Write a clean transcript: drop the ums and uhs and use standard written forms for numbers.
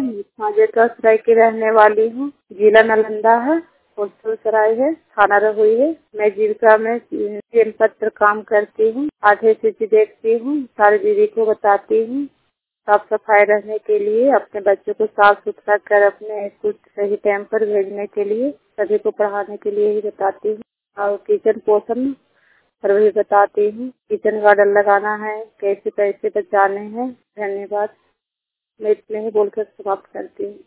हाजीपुर सराय की रहने वाली हूँ। जिला नालंदा है, पोस्टल सराय है, थाना रहुई है। मैं जीविका में तेल पत्र काम करती हूँ। आधे से देखती हूँ, सारी दीदी को बताती हूँ। साफ सफाई रहने के लिए, अपने बच्चों को साफ सुथरा कर अपने स्कूल सही टाइम पर भेजने के लिए, सभी को पढ़ाने के लिए ही बताती हूँ। और किचन पोषण पर भी बताती हूँ। किचन गार्डन लगाना है, कैसे पैसे बचाने हैं। धन्यवाद। मैं इतने ही बोलकर समाप्त करती हूँ।